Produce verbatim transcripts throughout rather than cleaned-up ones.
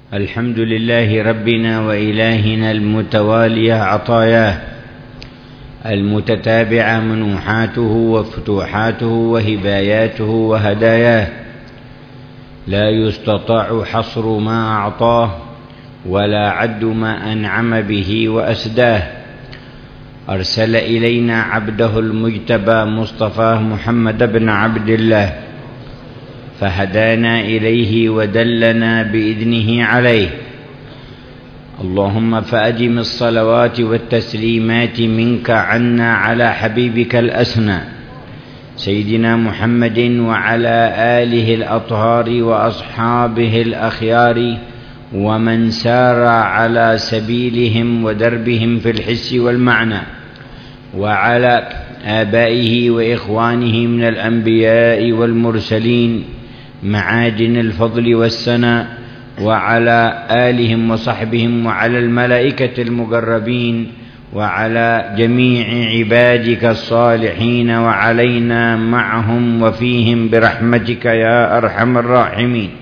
الحمد لله ربنا وإلهنا المتوالية عطاياه المتتابعة منوحاته وفتوحاته وهباياته وهداياه، لا يستطاع حصر ما أعطاه ولا عد ما أنعم به وأسداه. أرسل إلينا عبده المجتبى مصطفاه محمد بن عبد الله، فهدانا إليه ودلنا بإذنه عليه. اللهم فأدم الصلوات والتسليمات منك عنا على حبيبك الأسنى سيدنا محمد وعلى آله الأطهار وأصحابه الأخيار ومن سار على سبيلهم ودربهم في الحس والمعنى، وعلى آبائه وإخوانه من الأنبياء والمرسلين معادن الفضل والسناء، وعلى آلهم وصحبهم وعلى الملائكة المقربين وعلى جميع عبادك الصالحين وعلينا معهم وفيهم برحمتك يا أرحم الراحمين.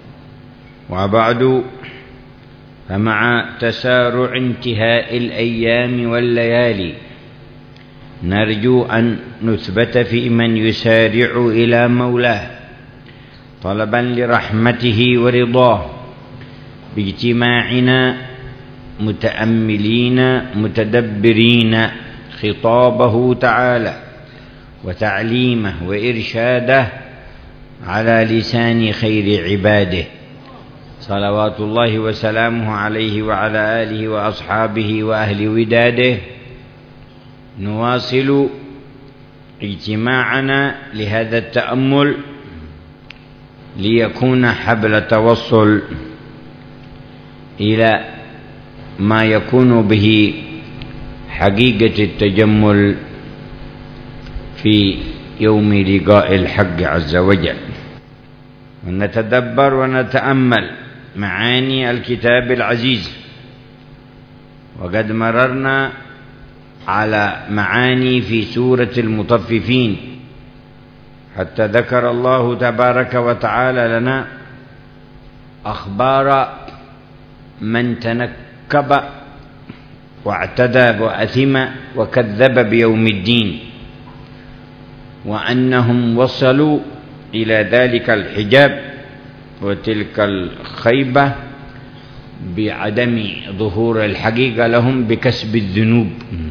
وبعد، فمع تسارع انتهاء الأيام والليالي نرجو أن نثبت في من يسارع إلى مولاه طلبا لرحمته ورضاه، باجتماعنا متأملين متدبرين خطابه تعالى وتعليمه وإرشاده على لسان خير عباده صلوات الله وسلامه عليه وعلى آله وأصحابه وأهل وداده. نواصل اجتماعنا لهذا التأمل ليكون حبل توصل إلى ما يكون به حقيقة التجمل في يوم لقاء الحق عز وجل، ونتدبر ونتأمل معاني الكتاب العزيز. وقد مررنا على معاني في سورة المطففين حتى ذكر الله تبارك وتعالى لنا أخبار من تنكب واعتدى وأثم وكذب بيوم الدين، وأنهم وصلوا إلى ذلك الحجاب وتلك الخيبة بعدم ظهور الحقيقة لهم بكسب الذنوب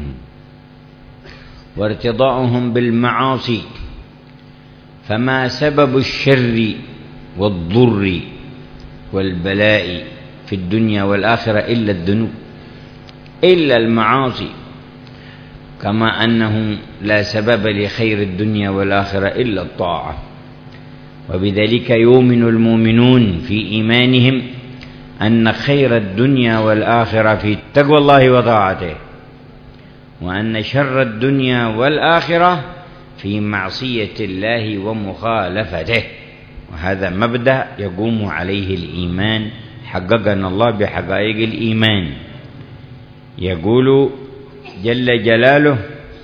وارتضاؤهم بالمعاصي. فما سبب الشر والضر والبلاء في الدنيا والآخرة إلا الذنوب، إلا المعاصي، كما أنه لا سبب لخير الدنيا والآخرة إلا الطاعة. وبذلك يؤمن المؤمنون في إيمانهم أن خير الدنيا والآخرة في تقوى الله وطاعته، وأن شر الدنيا والآخرة في معصية الله ومخالفته. وهذا مبدأ يقوم عليه الإيمان، حققنا الله بحقائق الإيمان. يقول جل جلاله: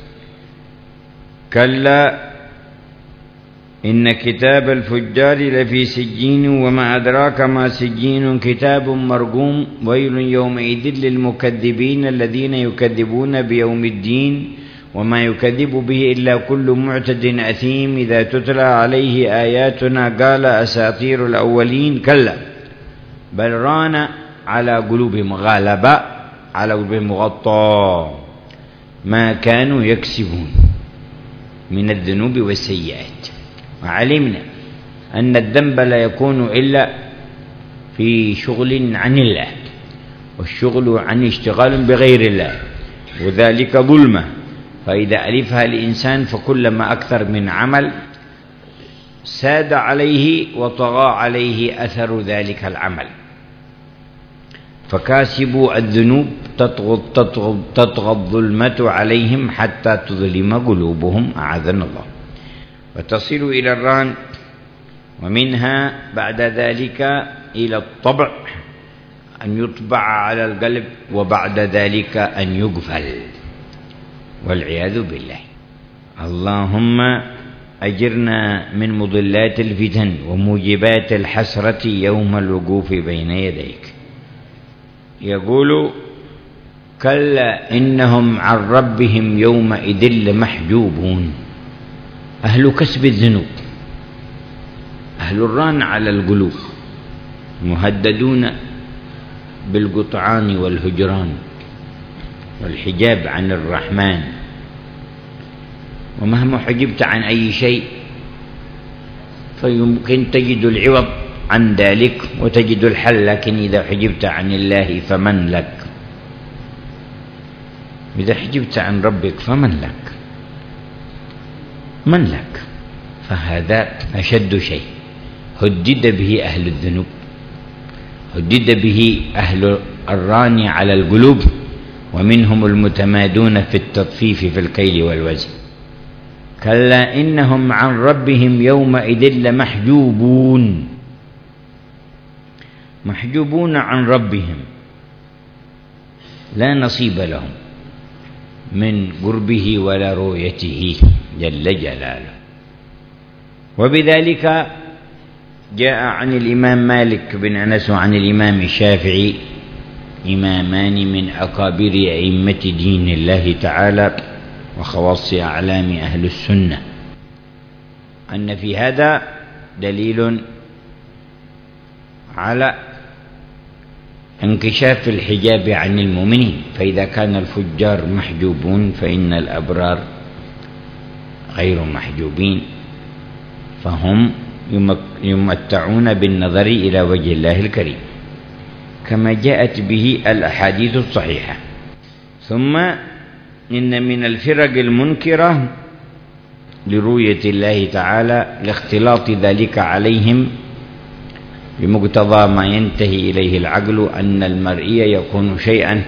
كلا إن كتاب الفجار لفي سجين وما أدراك ما سجين كتاب مرقوم ويل يومئذ للمكذبين الذين يكذبون بيوم الدين وما يكذب به إلا كل معتد أثيم إذا تتلى عليه آياتنا قال أساطير الأولين كلا بل ران على قلوبهم غالبا على قلوبهم مغطى ما كانوا يكسبون من الذنوب والسيئات. وعلمنا أن الذنب لا يكون إلا في شغل عن الله، والشغل عن اشتغال بغير الله، وذلك ظلمة. فإذا ألفها الإنسان فكلما أكثر من عمل ساد عليه وطغى عليه أثر ذلك العمل. فكاسبوا الذنوب تطغى, تطغى, تطغى الظلمة عليهم حتى تظلم قلوبهم أعاذنا الله، وتصل إلى الران، ومنها بعد ذلك إلى الطبع أن يطبع على القلب، وبعد ذلك أن يقفل والعياذ بالله. اللهم أجرنا من مضلات الفتن وموجبات الحسرة يوم الوقوف بين يديك. يقول كلا إنهم عن ربهم يومئذ لمحجوبون. أهل كسب الذنوب، أهل الران على القلوب، مهددون بالقطعان والهجران والحجاب عن الرحمن، ومهما حجبت عن أي شيء فيمكن تجد العوض عن ذلك وتجد الحل، لكن إذا حجبت عن الله فمن لك؟ إذا حجبت عن ربك فمن لك؟ من لك؟ فهذا أشد شيء هدد به أهل الذنوب، هدد به أهل الران على القلوب، ومنهم المتمادون في التطفيف في الكيل والوزن. كلا إنهم عن ربهم يومئذ لمحجوبون، محجوبون عن ربهم، لا نصيب لهم من قربه ولا رؤيته جل جلاله. وبذلك جاء عن الإمام مالك بن أنس وعن الإمام الشافعي، إمامان من أكابر أئمة دين الله تعالى وخواص أعلام أهل السنة، أن في هذا دليل على انكشاف الحجاب عن المؤمنين، فإذا كان الفجار محجوبون فإن الأبرار غير محجوبين، فهم يمتعون بالنظر إلى وجه الله الكريم كما جاءت به الأحاديث الصحيحة. ثم إن من الفرق المنكرة لرؤية الله تعالى لاختلاط ذلك عليهم بمقتضى ما ينتهي إليه العقل، أن المرئي يكون شيئا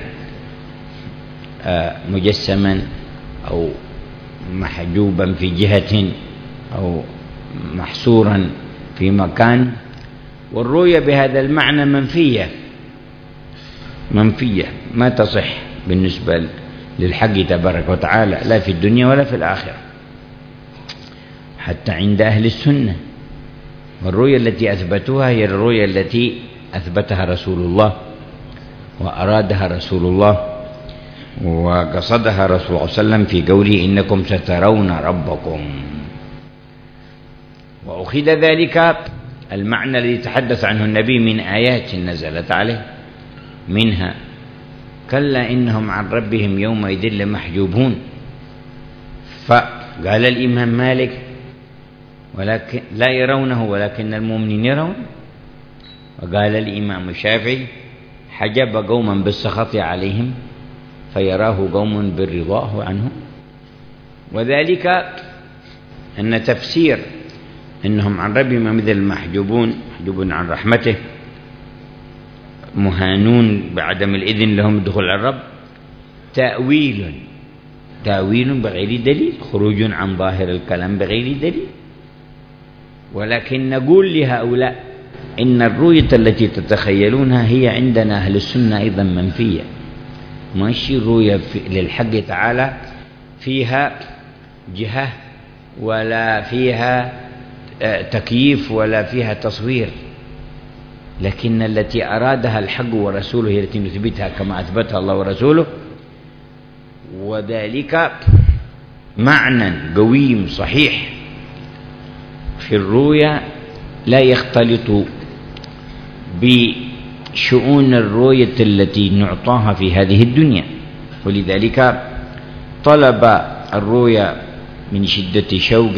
مجسما أو محجوبا في جهة أو محصورا في مكان، والرؤية بهذا المعنى منفية منفية ما تصح بالنسبة للحق تبارك وتعالى، لا في الدنيا ولا في الآخرة حتى عند أهل السنة. والرؤية التي أثبتوها هي الرؤية التي أثبتها رسول الله وأرادها رسول الله وقصدها رسول الله صلى الله عليه وسلم في قوله إنكم سترون ربكم. وأخذ ذلك المعنى الذي تحدث عنه النبي من آيات نزلت عليه، منها كلا إنهم عن ربهم يومئذ لمحجوبون. فقال الإمام مالك ولكن لا يرونه ولكن المؤمنين يرون، وقال الإمام الشافعي حجب قوما بالسخط عليهم فيراه قوم بالرضاه عنهم. وذلك أن تفسير إنهم عن ربهم مثل المحجوبون، محجوبون عن رحمته، مهانون بعدم الإذن لهم الدخول على الرب، تأويل تأويل بغير دليل، خروج عن ظاهر الكلام بغير دليل. ولكن نقول لهؤلاء إن الرؤية التي تتخيلونها هي عندنا أهل السنة أيضا منفية، ماشي رؤية للحق تعالى فيها جهة ولا فيها تكييف ولا فيها تصوير، لكن التي أرادها الحق ورسوله هي التي نثبتها كما أثبتها الله ورسوله، وذلك معنى قويم صحيح في الرؤيا لا يختلط بشؤون الرؤية التي نعطاها في هذه الدنيا. ولذلك طلب الرؤيا من شدة شوق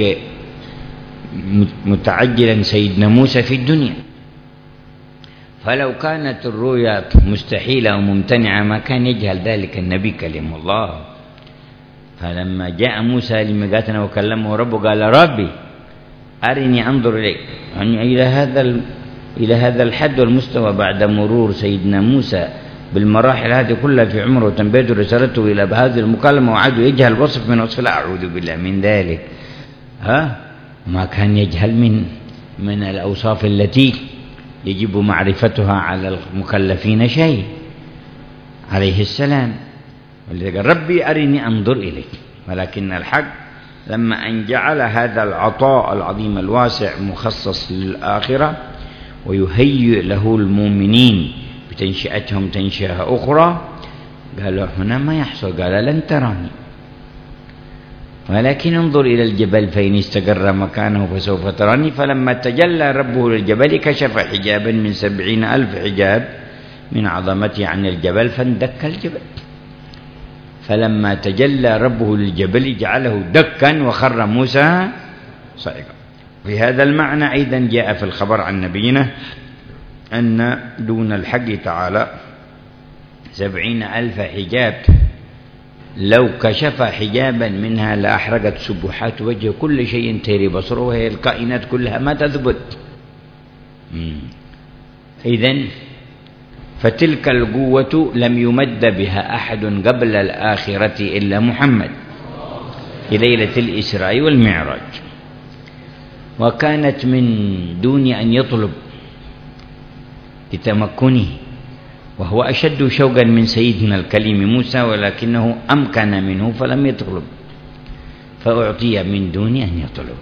متعجلا سيدنا موسى في الدنيا، فلو كانت الرؤيا مستحيلة وممتنعة ما كان يجهل ذلك النبي كلم الله. فلما جاء موسى لميقاتنا وكلمه ربه قال ربي أرني أنظر إليك، يعني إلى هذا إلى هذا الحد والمستوى بعد مرور سيدنا موسى بالمراحل هذه كلها في عمره وتنبيه رسالته إلى بهذه المكالمة وعاد يجهل وصف من وصف، لا أعوذ بالله من ذلك. ها ما كان يجهل من من الأوصاف التي يجب معرفتها على المكلفين شيء عليه السلام. ولذلك ربي أرني أنظر إليك. ولكن الحق لما أن جعل هذا العطاء العظيم الواسع مخصص للآخرة ويهيئ له المؤمنين تنشئتهم تنشئة أخرى قالوا هنا ما يحصل، قال لن تراني ولكن انظر إلى الجبل فإن استقر مكانه فسوف تراني. فلما تجلى ربه للجبل كشف حجابا من سبعين ألف حجاب من عظمته عن الجبل فاندك الجبل. فلما تجلى ربه للجبل جعله دكا وخر موسى صعقا. في هذا المعنى أيضا جاء في الخبر عن نبينا أن دون الحق تعالى سبعين ألف حجاب لو كشف حجابا منها لأحرقت سبحات وجه كل شيء تيري بصره، وهي الكائنات كلها ما تثبت. إذن فتلك القوة لم يمد بها أحد قبل الآخرة إلا محمد في ليلة الإسراء والمعراج، وكانت من دون أن يطلب لتمكنه، وهو أشد شوقا من سيدنا الكليم موسى، ولكنه أمكن منه فلم يطلب فأعطي من دون أن يطلب.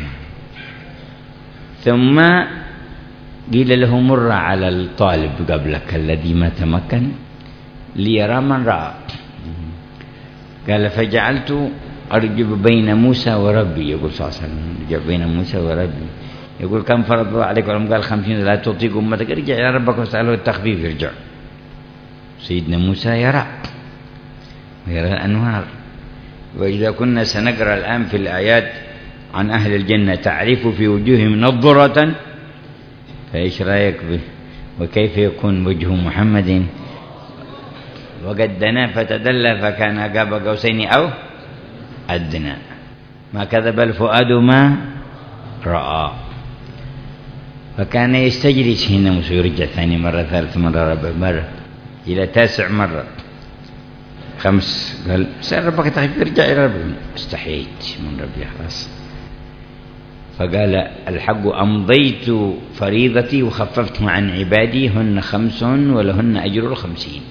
ثم قيل له مر على الطالب قبلك الذي ما تمكن ليرى من رأى. قال فجعلت أرجب بين موسى وربي، يقول صلى الله عليه وسلم أرجب بين موسى وربي. يقول كم فرض الله عليك ولم قال خمسين لا تطيق أمتك، ارجع إلى ربك واسأله التخفيف يرجع. سيدنا موسى يرى ويرى الأنوار. وإذا كنا سنقرأ الآن في الآيات عن أهل الجنة تعرف في وجوههم نضرة، فإيش رأيك به؟ وكيف يكون وجه محمد وقد دنا فتدلى فكان قاب قوسين أو أدنى ما كذب الفؤاد ما رأى. فكان يستجلس هنا موسى يرجع ثاني مرة ثالث مرة رابع مرة إلى تاسع مرة خمس. قال سأل ربك تخيف يرجع إلى ربك، استحييت من ربي خلاص. فقال الحق أمضيت فريضتي وخففت عن عبادي، هن خمس ولهن أجر الخمسين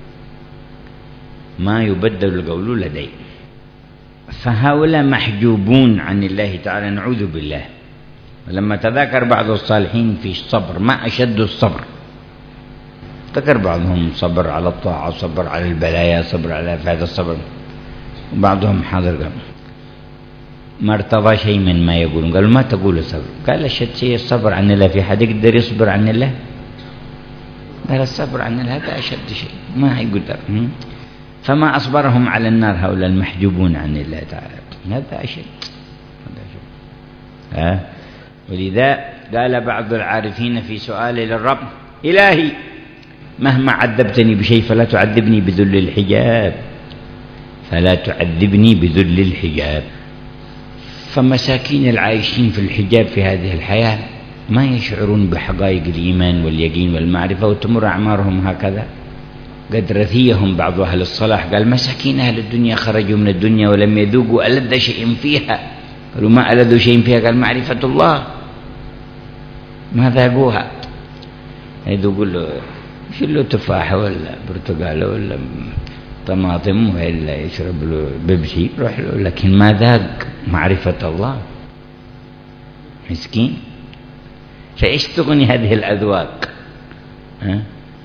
ما يبدل القول لدي. فهؤلاء محجوبون عن الله تعالى نعوذ بالله. ولما تذاكر بعض الصالحين في الصبر ما أشد الصبر، ذكر بعضهم صبر على الطاعة، صبر على البلايا، صبر على هذا الصبر، وبعضهم حاضر قال ما ارتضى شيء من ما يقولون. قالوا ما تقول صبر؟ قال أشد شيء الصبر عن الله. في حد يقدر يصبر عن الله؟ قال الصبر عن الله هذا أشد شيء ما يقدر. فما أصبرهم على النار هؤلاء المحجوبون عن الله تعالى، هذا أشد. ها ولذا قال بعض العارفين في سؤال للرب إلهي مهما عذبتني بشيء فلا تعذبني بذل الحجاب، فلا تعذبني بذل الحجاب. فمساكين العايشين في الحجاب في هذه الحياة ما يشعرون بحقائق الإيمان واليقين والمعرفة، وتمر أعمارهم هكذا. قد رثيهم بعض أهل الصلاح قال مساكين أهل الدنيا خرجوا من الدنيا ولم يذوقوا ألذ شيء فيها. قالوا ما ألذ شيء فيها؟ قال معرفة الله، ما ذاقوها. يذوقوا له يشيل له تفاحة ولا برتقالة ولا طماطم ولا يشرب له بيبسي روح له، لكن ما ذاق معرفة الله، مسكين. فإيش تغني هذه الأذواق؟ ها؟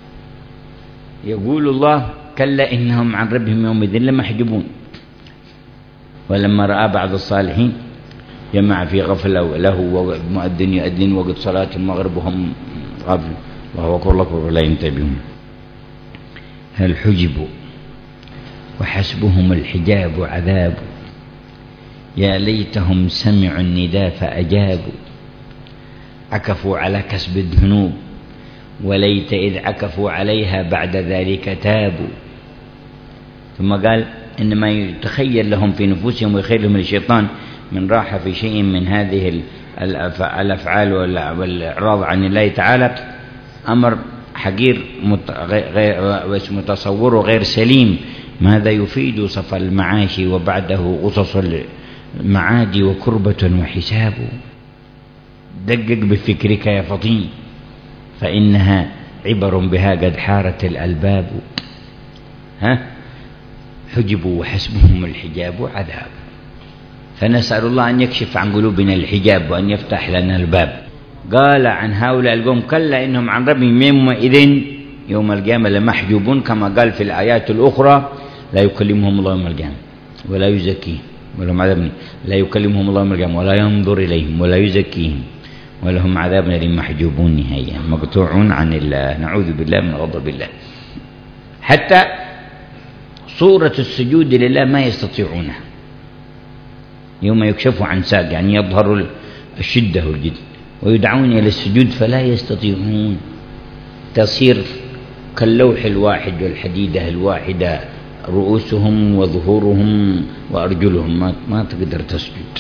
يقول الله كلا إنهم عن ربهم يومئذ لمحجوبون. ولما رأى بعض الصالحين جمع في غفلة وله ومؤذن يؤذن وقت صلاة المغرب وهم غافل الله أكبر الله أكبر لا ينتبهون. هل حجبوا وحسبهم الحجاب عذاب، يا ليتهم سمعوا النداء فأجابوا، عكفوا على كسب الذنوب وليت إذ عكفوا عليها بعد ذلك تابوا. ثم قال إنما يتخيل لهم في نفوسهم ويخيل لهم الشيطان من راحة في شيء من هذه الأفعال والإعراض عن الله تعالى أمر حقير متصور غير سليم. ماذا يفيد صفى المعاش وبعده غصص المعاد وكربة وحساب. دقق بفكرك يا فطين فإنها عبر بها قد حارت الألباب. ها حجبوا وحسبهم الحجاب عذاب. فنسأل الله أن يكشف عن قلوبنا الحجاب وأن يفتح لنا الباب. قال عن هؤلاء القوم كلا إنهم عن ربهم يومئذ يوم القيامة لمحجوبون، كما قال في الآيات الأخرى لا يكلمهم الله يوم القيامة ولا يزكيهم ولهم عذاب، لا يكلمهم الله يوم القيامة ولا ينظر إليهم ولا يزكيهم ولهم عذاب أليم، محجوبون نهائيا، مقطوعون عن الله، نعوذ بالله من غضب الله. حتى صورة السجود لله ما يستطيعونها، يوم يكشف عن ساق، يعني يظهر الشدة والجد، ويدعون إلى السجود فلا يستطيعون، تصير كاللوح الواحد والحديدة الواحدة، رؤوسهم وظهورهم وأرجلهم ما, ما تقدر تسجد،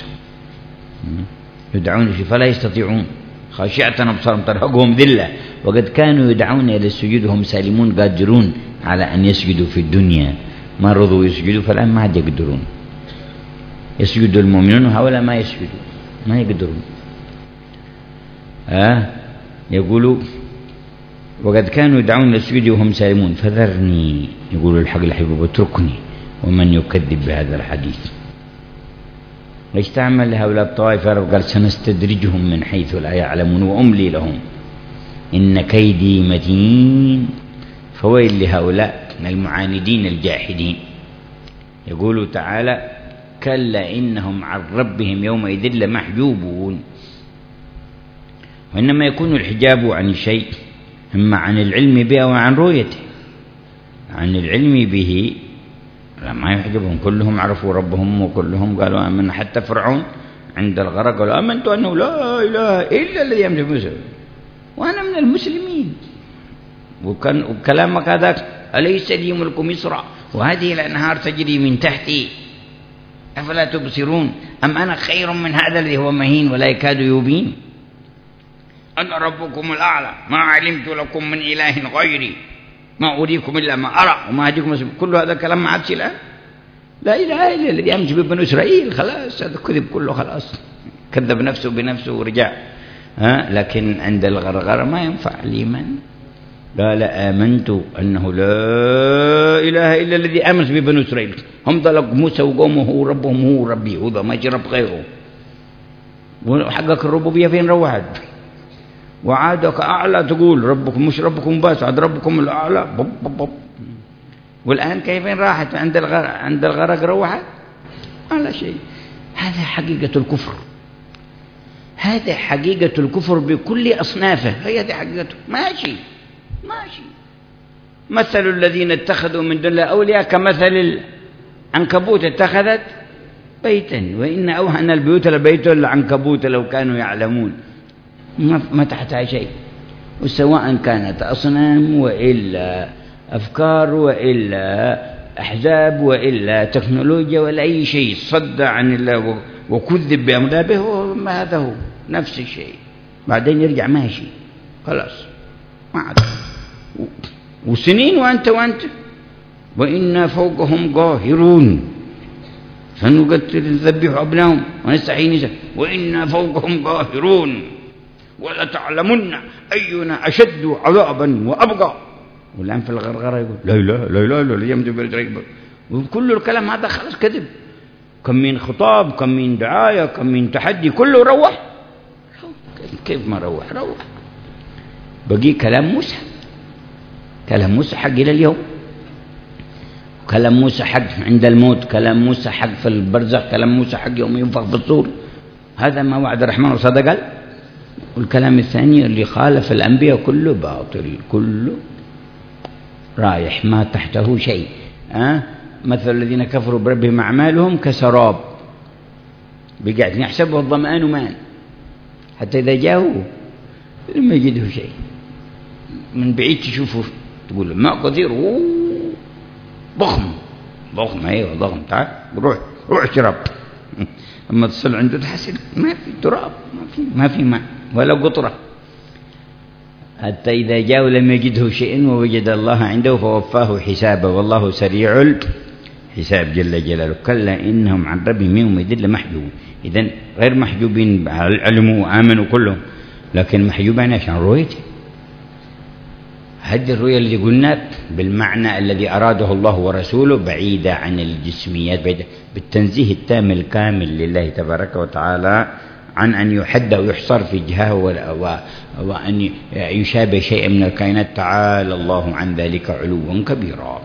يدعون فلا يستطيعون، خاشعة أبصارهم ترهقهم ذلة، وقد كانوا يدعون إلى السجود وهم سالمون قادرون على أن يسجدوا في الدنيا، ما رضوا يسجدوا، فالآن ما عاد يقدرون. يسجد المؤمنون وهؤلاء ما يسجدوا، ما يقدرون. آه يقولوا وقد كانوا يدعون إلى السجود وهم سالمون فذرني، يقولوا الحق الحبيب، اتركني ومن يكذب بهذا الحديث. ليش تعمل لهؤلاء الطوائف؟ قال سنستدرجهم من حيث لا يعلمون وأملي لهم إن كيدي متين. فويل لهؤلاء المعاندين الجاحدين. يقول تعالى كلا إنهم عن ربهم يومئذ لمحجوبون. وإنما يكون الحجاب عن الشيء إما عن العلم به وعن رؤيته. عن العلم به ما يحجبهم، كلهم عرفوا ربهم وكلهم قالوا آمنا، حتى فرعون عند الغرق قالوا آمنت أنه لا إله إلا الذي يملك مصر وأنا من المسلمين. وكان وكلامك هذاك أليس لي ملك مصر وهذه الأنهار تجري من تحتي أفلا تبصرون أم أنا خير من هذا الذي هو مهين ولا يكاد يبين أنا ربكم الأعلى ما علمت لكم من إله غيري ما أريكم إلا ما أرى وما أهديكم. كل هذا كلام ما عادش الآن. لا إله إلا الذي أمشي ببنو إسرائيل، خلاص هذا كذب كله، خلاص كذب نفسه بنفسه ورجع. ها لكن عند الغرغرة ما ينفع الإيمان. قال آمنت أنه لا إله إلا الذي آمنت ببنو إسرائيل. هم ضلق موسى وقومه هو ربهم هو ربي، هذا ما يجرب غيره. وحقك الربوبية فين روحت؟ وعادك أعلى تقول ربكم مش ربكم بس، عاد ربكم الأعلى بب بب بب. والآن كيف راحت عند الغرق؟ عند الغرق روحت على شيء. هذا حقيقة الكفر، هذا حقيقة الكفر بكل أصنافه، هي هذه حقيقته. ماشي ماشي. مثل الذين اتخذوا من دون الله أولياء كمثل العنكبوت اتخذت بيتا وإن أوهن البيوت لبيت العنكبوت لو كانوا يعلمون. ما تحتها شيء، وسواء كانت أصنام وإلا أفكار وإلا أحزاب وإلا تكنولوجيا ولا أي شيء صد عن الله وكذب بأمر به، ما هذا هو نفس الشيء. بعدين يرجع ماشي خلاص ما عاد. وسنين وأنت وأنت وإنا فوقهم قاهرون سنقتل نذبح أبنائهم ونستحيي نساء وإنا فوقهم قاهرون ولتعلمن أينا أشد عذابا وأبقى. والآن في الغرغرة يقول لا إله لا إله إلا الذي يملك. وكل الكلام هذا خلاص كذب. كم من خطاب، كم من دعاية، كم من تحدي، كله روح. كيف ما روح؟ روح. بقي كلام موسى. كلام موسى حق إلى اليوم. كلام موسى حق عند الموت، كلام موسى حق في البرزخ، كلام موسى حق يوم ينفخ في الصور. هذا ما وعد الرحمن وصدق. والكلام الثاني اللي خالف الأنبياء كله باطل، كله رايح ما تحته شيء. أه؟ مثل الذين كفروا بربهم أعمالهم كسراب بقعد يحسبه الظمآن ماء حتى إذا جاءوا لم يجده شيء. من بعيد تشوفه تقول الماء كثير ضخم ضخم، أيوة ضخم، تعال روح روح اشرب. أما تصل عنده تحسن ما في تراب، ما في ما في ماء ولا قطرة. حتى إذا جاءوا لم يجده شيء ووجد الله عنده فوفاه حسابه والله سريع الحساب جل جلاله. كلا إنهم عن ربهم يومئذ لمحجوبون. إذن غير محجوبين علموا وآمنوا كلهم، لكن محجوبين عشان رؤيته. هذه الرؤية اللي قلنا بالمعنى الذي أراده الله ورسوله، بعيدة عن الجسميات، بعيدة بالتنزيه التام الكامل لله تبارك وتعالى عن أن يحد ويحصر في جهة وأن يشابه شيء من الكائنات، تعالى الله عن ذلك علوا كبيرا.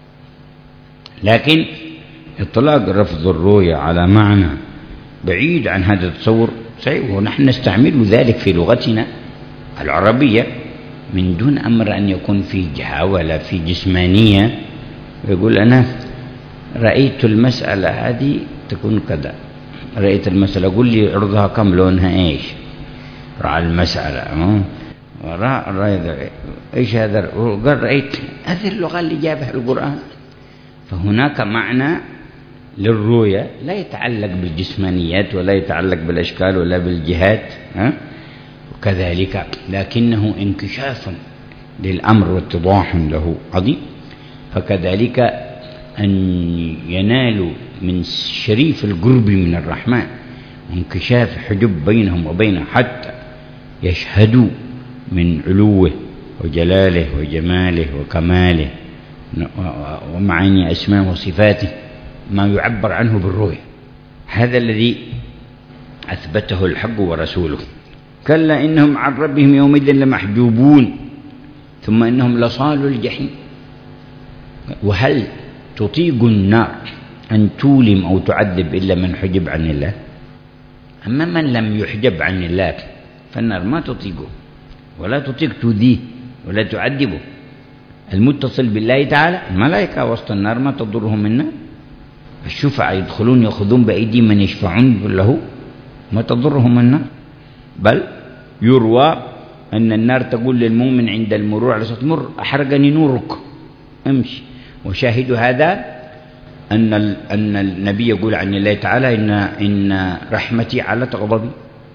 لكن إطلاق رفض الرؤيا على معنى بعيد عن هذا التصور صحيح، ونحن نستعمل ذلك في لغتنا العربية من دون أمر أن يكون في جهة ولا في جسمانية. يقول أنا رأيت المسألة هذه تكون كذا، رأيت المسألة، قل لي عرضها كم، لونها إيش، رأى المسألة رأى إيش هذا، قال رأيت. هذه اللغة اللي جابها القرآن. فهناك معنى للرؤية لا يتعلق بالجسمانيات ولا يتعلق بالأشكال ولا بالجهات، ها؟ وكذلك لكنه انكشاف للأمر واتضاح له عظيم. فكذلك أن ينالوا من شريف القرب من الرحمن وانكشاف حجب بينهم وبينه حتى يشهدوا من علوه وجلاله وجماله وكماله ومعاني أسماء وصفاته ما يعبر عنه بالرؤية. هذا الذي أثبته الحق ورسوله. كلا إنهم عن ربهم يومئذ لمحجوبون ثم إنهم لصالوا الجحيم. وهل تطيق النار أن تولم أو تعذب إلا من حجب عن الله؟ أما من لم يحجب عن الله فالنار ما تطيقه ولا تطيق تؤذيه ولا تعذبه. المتصل بالله تعالى الملائكة وسط النار ما تضرهم النار. الشفعاء يدخلون يأخذون بأيدي من يشفعون له ما تضرهم النار. بل يروى أن النار تقول للمؤمن عند المرور على صوت مر أحرقني نورك امشي. وشاهد هذا أن أن النبي يقول عن الله تعالى إن إن رحمتي علت غضبي.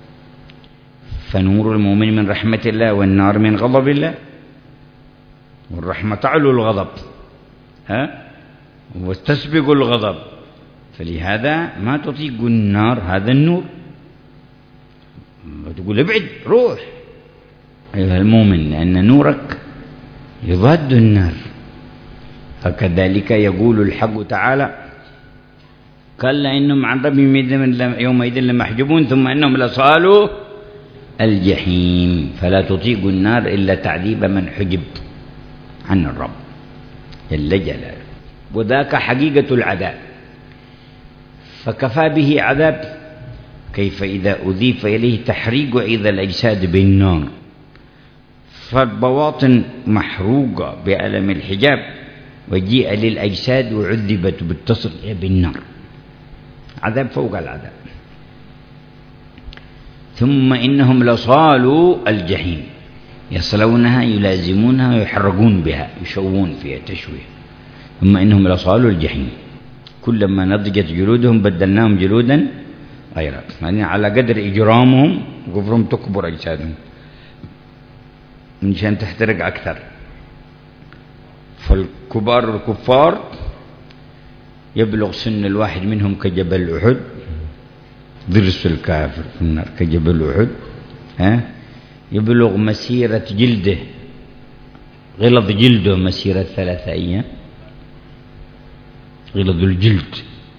فنور المؤمن من رحمة الله والنار من غضب الله. والرحمة تعلو الغضب ها وتسبق الغضب. فلهذا ما تطيق النار هذا النور. وتقول ابعد روح أيها المؤمن لأن نورك يضاد النار. فكذلك يقول الحق تعالى كلا إنهم عن ربهم يومئذ لمحجوبون ثم إنهم لصالوا الجحيم. فلا تطيق النار إلا تعذيب من حجب عن الرب جل جلاله. وذاك حقيقة العذاب. فكفى به عذاب كيف إذا أضيف إليه تحريق وإذا الأجساد بالنار. فالبواطن محروقة بألم الحجاب وجيء للأجساد وعذبت بالتصريع بالنار. عذاب فوق العذاب. ثم إنهم لصالوا الجحيم يصلونها يلازمونها ويحرقون بها يشوون فيها تشويه. ثم إنهم لصالوا الجحيم كلما نضجت جلودهم بدلناهم جلودا غيرها. يعني على قدر إجرامهم وكفرهم تكبر أجسادهم من شان تحترق أكثر. فالكبار الكفار يبلغ سن الواحد منهم كجبل أحد. ضرس الكافر في النار كجبل أحد ها يبلغ مسيرة جلده غلظ جلده مسيرة ثلاثة أيام. غلظ الجلد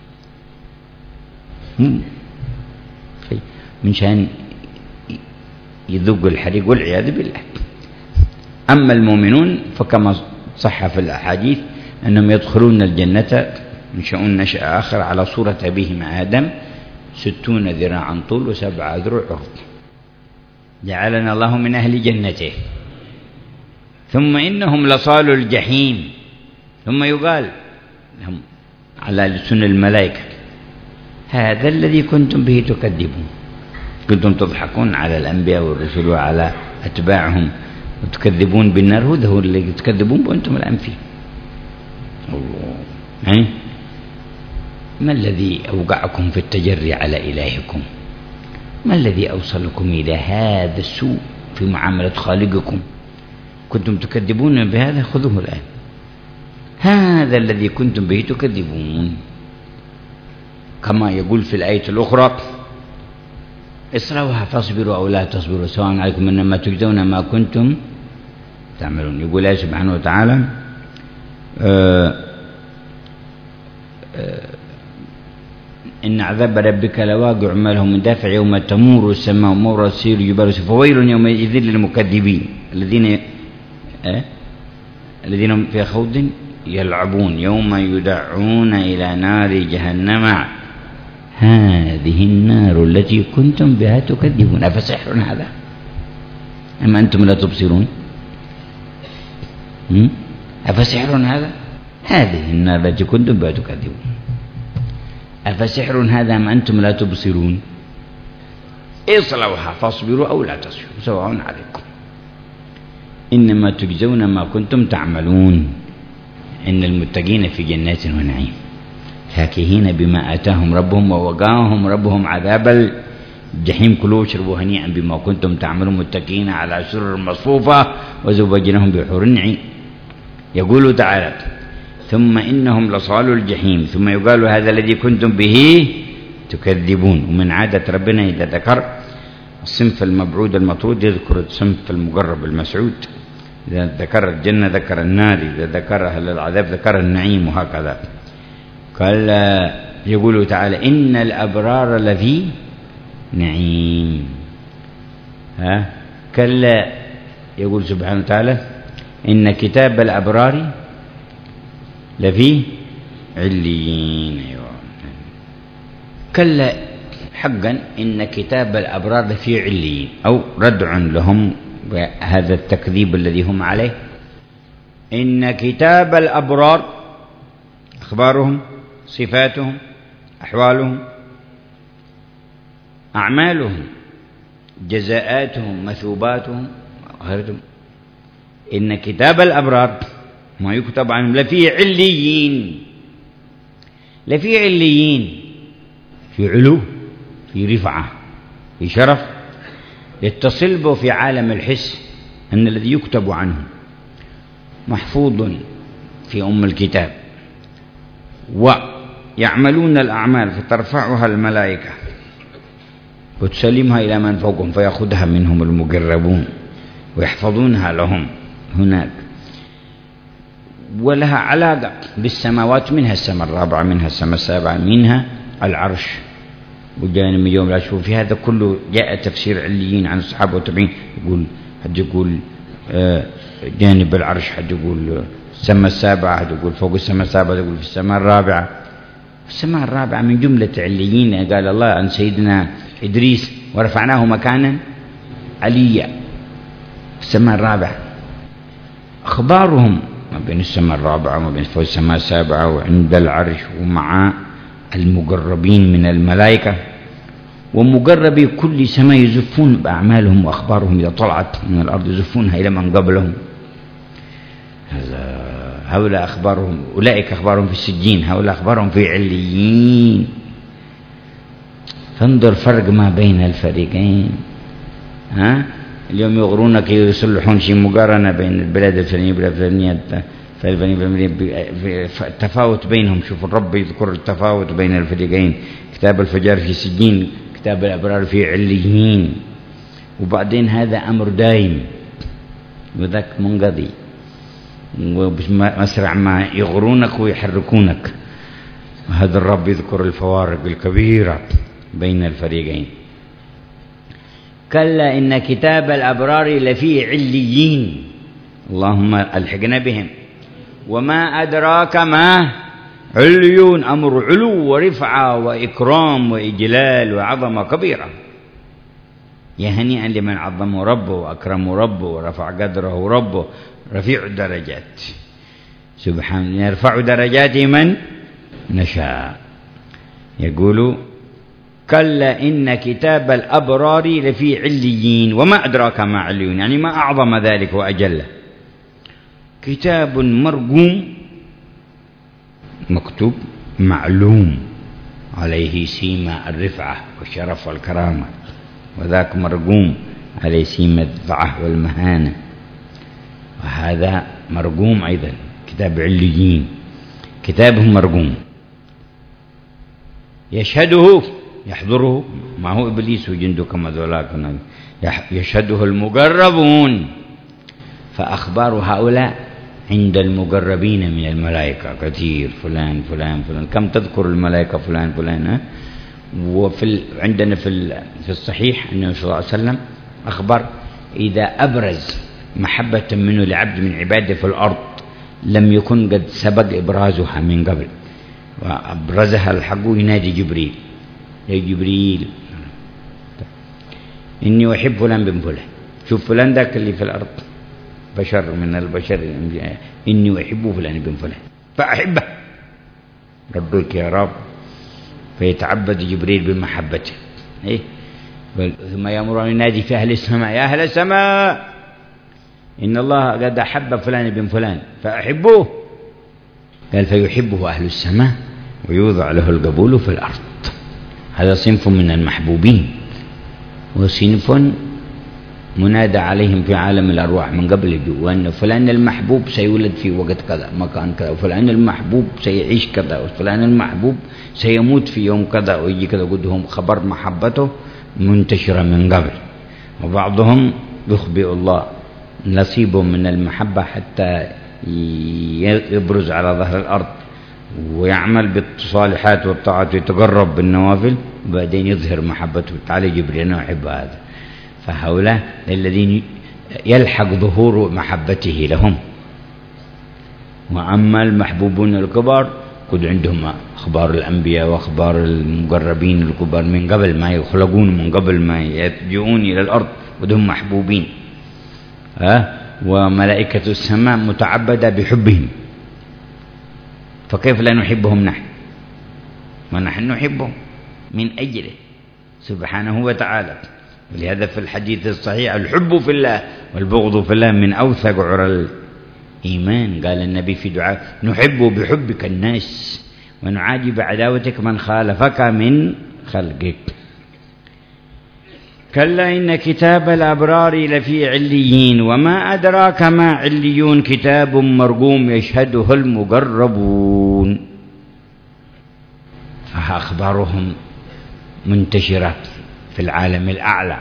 من شان يذوق الحريق والعياذ بالله. أما المؤمنون فكما صح في الأحاديث أنهم يدخلون الجنة ينشؤون نشأ آخر على صورة أبيهم آدم ستون ذراعا طول وسبع ذروع عرض. جعلنا الله من أهل جنته. ثم إنهم لصالوا الجحيم. ثم يقال لهم على لسان الملائكة هذا الذي كنتم به تكذبون. كنتم تضحكون على الأنبياء والرسل وعلى أتباعهم وتكذبون بالنار. هذا هو اللي تكذبون وأنتم الآن فيه. الله يعني ما الذي أوقعكم في التجري على إلهكم؟ ما الذي أوصلكم إلى هذا السوء في معاملة خالقكم؟ كنتم تكذبون بهذا خذوه الآن. هذا الذي كنتم به تكذبون. كما يقول في الآية الأخرى اصلوها فاصبروا أو لا تصبروا سواء عليكم إنما تجزون ما كنتم تعملون. يقول الله سبحانه وتعالى آآ آآ إن عذاب ربك لواقع ما له من دافع يوم تمور السماء ومور السير جبال فويل يومئذ للمكذبين الذين أه؟ الذين في خوض يلعبون يوم يدعون إلى نار جهنم هذه النار التي كنتم بها تكذبون أفسحر هذا أم أنتم لا تبصرون أفسحر هذا هذه النار التي كنتم بها تكذبون أفسحر هذا أم أنتم لا تبصرون اصلوها فاصبروا أو لا تصبروا سواء عليكم إنما تجزون ما كنتم تعملون إن المتقين في جنات ونعيم فاكهين بما آتاهم ربهم ووقاهم ربهم عذاب الجحيم كلوا واشربوا هنيئا بما كنتم تعملون متكئين على سرر مصفوفة وزوجناهم بحور عين. يقول تعالى ثم إنهم لصالوا الجحيم ثم يقال هذا الذي كنتم به تكذبون. ومن عادة ربنا إذا ذكر الصنف المبعود المطرود يذكر الصنف المقرب المسعود. إذا ذكر الجنة ذكر النار، إذا ذكر أهل العذاب ذكر النعيم، وهكذا. قال يقول تعالى إن الأبرار لفي نعيم. ها كلا يقول سبحانه وتعالى إن كتاب الأبرار لفي عليين. كلا حقا إن كتاب الأبرار لفي عليين، أو ردع لهم هذا التكذيب الذي هم عليه. إن كتاب الأبرار أخبارهم صفاتهم أحوالهم أعمالهم جزاءاتهم مثوباتهم غيرهم. إن كتاب الأبرار ما يكتب عنهم لفي عليين. لفي عليين في علو، في رفعة، في شرف، يتصل به في عالم الحس أن الذي يكتب عنه محفوظ في أم الكتاب، ويعملون الأعمال فترفعها الملائكة وتسلمها إلى من فوقهم فيأخذها منهم المقربون ويحفظونها لهم هناك. ولها علاقة بالسماوات، منها السماء الرابعة، منها السماء السابعة، منها العرش وجانب يوم لا شوف. في هذا كله جاء تفسير عليين عن الصحابة والتابعين. يقول حد يقول جانب العرش، حد يقول السماء السابعة، حد يقول فوق السماء السابعة، يقول في السماء الرابعة. السماء الرابعة من جملة عليين قال الله عن سيدنا إدريس ورفعناه مكانا عليا. السماء الرابعة أخبارهم ما بين السماء الرابعة وما بين فوق السماء السابعة وعند العرش ومع المقربين من الملائكة. ومقربي كل سماء يزفون بأعمالهم وأخبارهم إذا طلعت من الأرض يزفونها إلى من قبلهم. هؤلاء أخبارهم، أولئك أخبارهم في السجين، هؤلاء أخبارهم في عليين. فانظر فرق ما بين الفريقين. ها اليوم يغرونك يصلحون شيء مقارنة بين البلاد الفلانية والبلاد الفلانية، التفاوت بينهم. شوف الرب يذكر التفاوت بين الفريقين. كتاب الفجار في سجين، كتاب الأبرار في عليين. وبعدين هذا أمر دائم وذاك منقضي، ومسرع ما يغرونك ويحركونك. هذا الرب يذكر الفوارق الكبيرة بين الفريقين. كلا إن كتاب الأبرار لفي عليين، اللهم ألحقنا بهم. وما أدراك ما عليون، أمر علو ورفعة وإكرام وإجلال وعظمة كبيرة. يا هنيئا لمن عظمه ربه وأكرمه ربه ورفع قدره ربه. رفيع الدرجات سبحانه، يرفع درجات من نشاء. يقول كلا إن كتاب الأبرار لفي عليين. وما أدراك ما عليون، يعني ما أعظم ذلك وأجله. كتاب مرقوم مكتوب معلوم عليه سيما الرفعة والشرف والكرامة، وذاك مرقوم عليه سيما الضعف والمهانة. وهذا مرقوم أيضا كتاب عليين، كتابهم مرقوم يشهده يحضره معه إبليس وجنده كما ذولاك يشهده المقربون. فأخبار هؤلاء عند المقربين من الملائكة كثير، فلان فلان فلان. كم تذكر الملائكة فلان فلان، وفي ال... عندنا في ال... في الصحيح أنه صلى الله عليه وسلم أخبر إذا أبرز محبة منه لعبد من عباده في الأرض لم يكن قد سبق إبرازها من قبل، وأبرزها الحق ينادي جبريل: يا جبريل إني أحب فلان بن فلان. شوف فلان ذاك اللي في الأرض بشر من البشر، إني أحب فلان بن فلان فأحبه ربك يا رب، فيتعبد جبريل بمحبته. إيه؟ ثم يأمر أن ينادي في أهل السماء: يا أهل السماء إن الله قد أحب فلان بن فلان فأحبوه. قال: فيحبه أهل السماء ويوضع له القبول في الأرض. هذا صنف من المحبوبين، وصنف منادى عليهم في عالم الأرواح من قبل يجوا، وأن فلان المحبوب سيولد في وقت كذا مكان كذا، وفلان المحبوب سيعيش كذا، وفلان المحبوب سيموت في يوم كذا، ويجي كذا قدهم خبر محبته منتشرة من قبل. وبعضهم يخبئ الله نصيب من المحبة حتى يبرز على ظهر الأرض ويعمل بالصالحات والطاعات ويتقرب بالنوافل، وبعدين يظهر محبته: تعالى جبريل أنا أحب هذا. فهؤلاء الذين يلحق ظهور محبته لهم. وأما المحبوبون الكبار قد عندهم أخبار الأنبياء وأخبار المقربين الكبار من قبل ما يخلقون، من قبل ما يجيئون إلى الأرض ودهم محبوبين. ها؟ وملائكة السماء متعبدة بحبهم، فكيف لا نحبهم نحن؟ ونحن نحبهم من أجله سبحانه وتعالى. ولهذا في الحديث الصحيح: الحب في الله والبغض في الله من أوثق عرى الإيمان. قال النبي في دعاء: نحب بحبك الناس ونعادي بعداوتك من خالفك من خلقك. كلا إن كتاب الأبرار لفي عليين وما أدراك ما عليون كتاب مرقوم يشهده المقربون. فأخبارهم منتشرة في العالم الأعلى.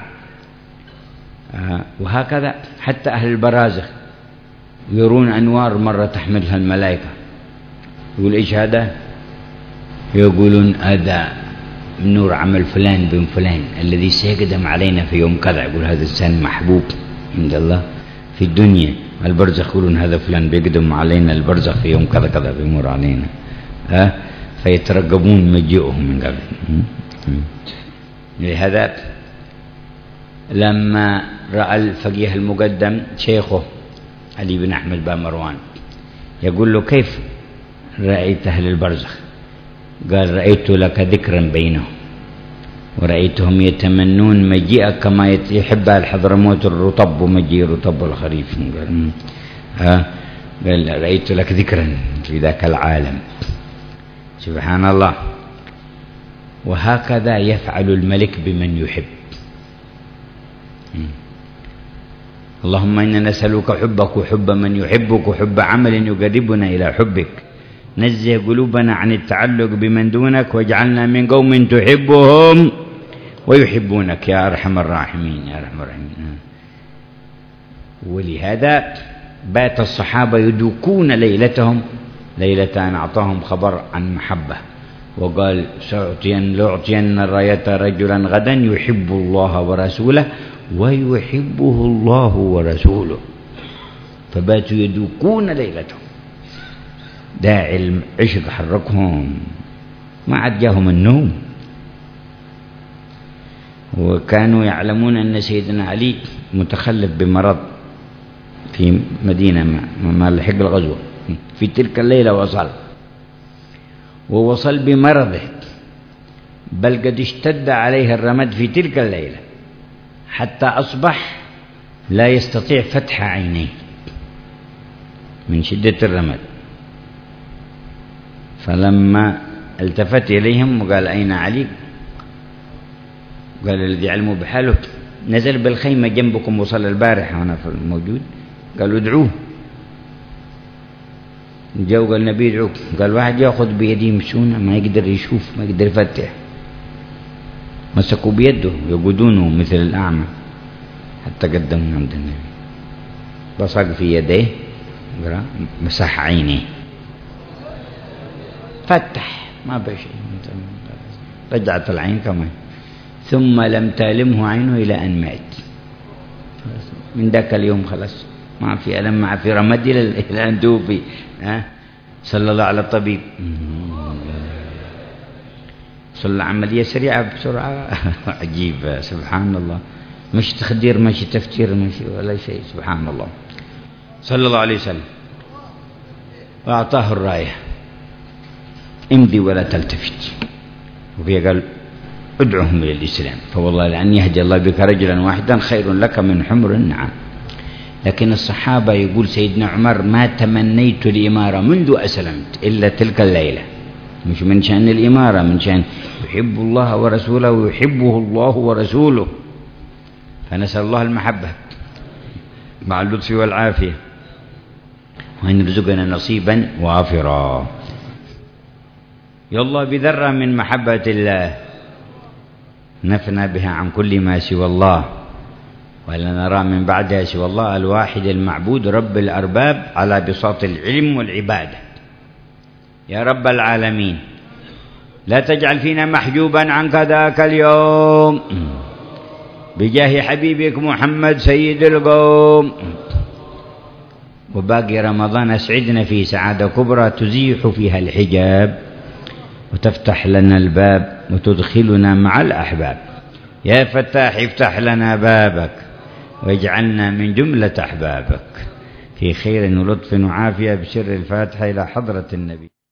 وهكذا حتى أهل البرازخ يرون أنوار مرة تحملها الملائكة، يقول: إيش هذا؟ يقولون: هذا نور عمل فلان بن فلان الذي سيقدم علينا في يوم كذا. يقول: هذا إنسان محبوب عند الله في الدنيا. البرزخ يقولون: هذا فلان بيقدم علينا البرزخ في يوم كذا كذا بيمر علينا. ها؟ فيترقبون مجيئهم من قبل. لهذا لما رأى الفقيه المقدم شيخه علي بن أحمد بن مروان يقول له: كيف رأيت أهل البرزخ؟ قال: رأيت لك ذكرا بينهم ورأيتهم يتمنون مجيئك كما يحب الحضرموت الرطب ومجيء رطب الخريف. قال: ها؟ قال: رأيت لك ذكرا في ذاك العالم. سبحان الله. وهكذا يفعل الملك بمن يحب. اللهم إنا نسألك حبك وحب من يحبك وحب عمل يقربنا إلى حبك. نزه قلوبنا عن التعلق بمن دونك واجعلنا من قوم تحبهم ويحبونك يا أرحم الراحمين يا أرحم الراحمين. ولهذا بات الصحابة يدوكون ليلتهم ليلة أن أعطاهم خبر عن محبة، وقال: سأعطين لأعطين الراية رجلا غدا يحب الله ورسوله ويحبه الله ورسوله. فباتوا يدوكون ليلتهم. داعي العشق حركهم، ما عاد جاهم النوم. وكانوا يعلمون أن سيدنا علي متخلف بمرض في مدينة ما لحق الغزوة. في تلك الليلة وصل ووصل بمرضه، بل قد اشتد عليه الرمد في تلك الليلة حتى أصبح لا يستطيع فتح عينيه من شدة الرمد. فلما التفت إليهم وقال: أين علي؟ قال الذي علموا بحاله: نزل بالخيمة جنبكم وصل البارحة وأنا موجود. قالوا: ادعوه. جاءوا قال النبي: ادعوه. قال: واحد يأخذ بيدي يمشون ما يقدر يشوف ما يقدر يفتح. مسكوا بيده يقودونه مثل الأعمى حتى قدموا عند النبي. بصق في يديه مسح عينيه فتح ما بشيء. رجعت العين كمان، ثم لم تألمه عينه إلى أن مات. من ذاك اليوم خلاص ما في ألم، ما في رمد إلى أن توفي. ها صلى الله على الطبيب، صلى عملية سريعة بسرعة عجيبة سبحان الله، مش تخدير مش تفكير مش ولا شيء، سبحان الله صلى الله عليه وسلم. وأعطاه الراية امضي ولا تلتفت، وفي قال ادعوهم إلى الإسلام، فوالله لأن يهدي الله بك رجلا واحدا خير لك من حمر النعم. لكن الصحابة يقول سيدنا عمر ما تمنيت الإمارة منذ أسلمت إلا تلك الليلة، مش من شأن الإمارة، من شأن يحب الله ورسوله ويحبه الله ورسوله، فنسأل الله المحبة مع اللطف والعافية، وأن يرزقنا نصيبا وافرا. يالله بذرة من محبة الله نفنى بها عن كل ما سوى الله، ولا نرى من بعدها سوى الله الواحد المعبود رب الأرباب على بساط العلم والعبادة. يا رب العالمين لا تجعل فينا محجوبا عنك ذاك اليوم، بجاه حبيبك محمد سيد القوم. وباقي رمضان أسعدنا فيه سعادة كبرى تزيح فيها الحجاب وتفتح لنا الباب وتدخلنا مع الأحباب. يا فتاح افتح لنا بابك واجعلنا من جملة أحبابك، في خير ولطف وعافية بسر الفاتحة إلى حضرة النبي.